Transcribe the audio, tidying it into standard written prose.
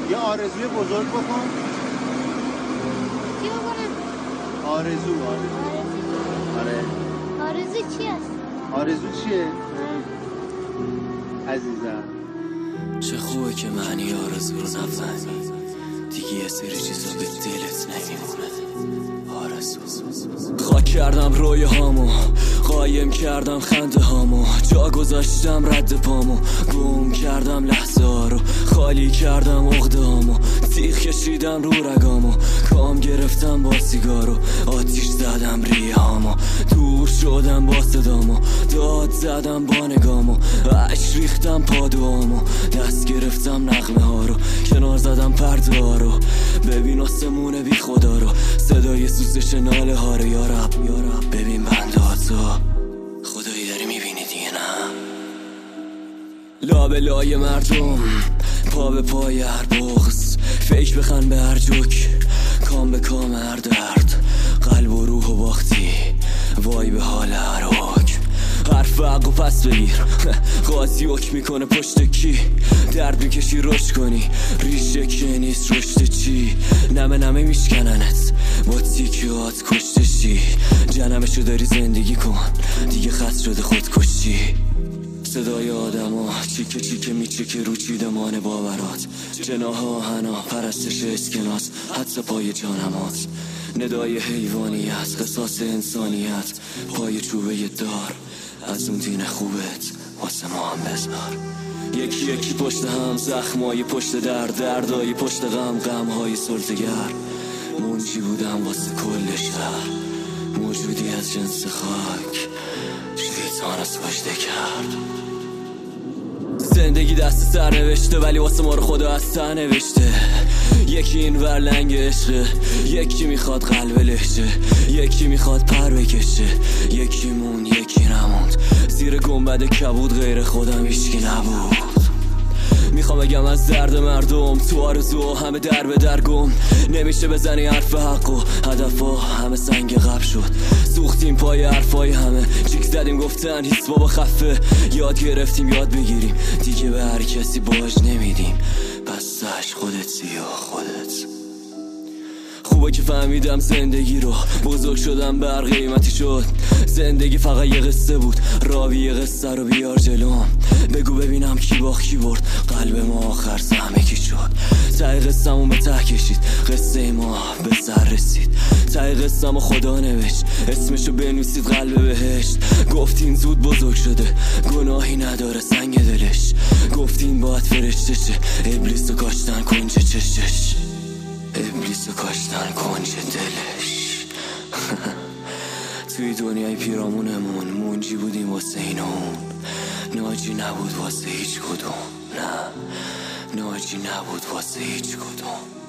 یه آرزوی بزرگ بکن. چی بکنم؟ آرزو. آره. آرزو چی هست؟ آرزو چیه؟ عزیزم چه خوبه که معنی آرزو رو نفهمی، دیگه یه سری چیزا به دلت نمیمونه. آرزو خاک کردم روی هامو، قایم کردم خنده هامو، جا گذاشتم رد پامو، گم کردم لحظه ها رو، خالی کردم عقده هامو، تیغ کشیدم رو رگامو، کام گرفتم با سیگارو، آتیش زدم ریه هامو، دور شدم با صدامو، داد زدم با نگامو، عشق ریختم پادوامو، دست گرفتم نغمه ها رو، کنار زدم پرده ها رو، ببین آسمون بی خدا رو، صدای سوزش ناله ها رو. یارب ببین بنده ها تو خدایی داری میبینی دیگه نه؟ لابه لای مردم، پا به پای هر بغض، فکر بخن به هر جوک، کام به کام هر درد، قلب و روح و باختی، وای به حال هر حکم، حرف حق و پس بگیر قاضی حکم میکنه پشت کی، درد میکشی رشد کنی، ریشه که نیست رشد چی، نمه میشکننت با تیکیات کشته شی، جنمشو داری زندگی کن دیگه خط شده خودکشی، صدای آدم ها چیکه چیکه میچکه رو چیدمان باورات، جناح آهنا پرستش اسکناس، حدس پای جانمات، ندای حیوانیت قصاص انسانیت، پای چوبه دار از اون دین خوبت واسه ما هم بذار، یکی یکی پشت هم زخمای پشت دردای پشت غمهای سلطگر، منجی بودم واسه کل شهر، موجودی از جنس خاک، شیطان از سجده کرد. زندگی دست سر نوشته ولی واسه ما رو خدا از سر نوشته، یکی این ور لنگ عشقه، یکی میخواد قلب لهجه، یکی میخواد پر بکشه، یکی مون یکی نموند، زیر گنبد کبود غیر خودم هیچکی نبود. میخوام بگم از درد مردم تو آرزو همه در به در گم، نمیشه بزنی حرف حق و هدفا همه سنگ قبل شد، سوختیم پای حرفای همه، چیک زدیم گفتن هیچ بابا خفه، یاد گرفتیم یاد بگیریم دیگه به هر کسی باج نمیدیم، پس سش خودت سیاه خودت. خوبه که فهمیدم زندگی رو، بزرگ شدم بر قیمتی شد، زندگی فقط یه قصه بود، راوی یه قصه رو بیار جلوم، بگو ببینم کی باخت کی برد، قلب ما آخر سهمه کی شد، ته قصه‌مون به ته کشید، قصه ما به سر رسید، ته قصه‌مو خدا نوشت، اسمشو بنویسید قلب بهشت، گفتین زود بزرگ شده گناهی نداره سنگ دلش، گفتین باید فرشته شه، ابلیسو کاشتن کنج چشش، ابلیسو کاشتن کنج دلش. توی دنیای پیرامونمون منجی بودیم واسه این و اون، ناجی نبود واسه هیچ کدوم، نه ناجی نبود واسه هیچ کدوم.